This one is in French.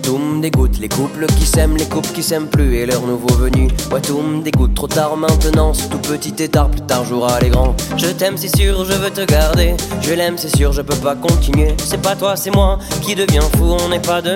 tout me dégoûte, les couples qui s'aiment, les couples qui s'aiment plus et leurs nouveaux venus. Ouais, tout me dégoûte, trop tard maintenant, ce tout petit étard, plus tard jouera les grands. Je t'aime, c'est sûr, je veux te garder. Je l'aime, c'est sûr, je peux pas continuer. C'est pas toi, c'est moi qui devient fou, on n'est pas deux.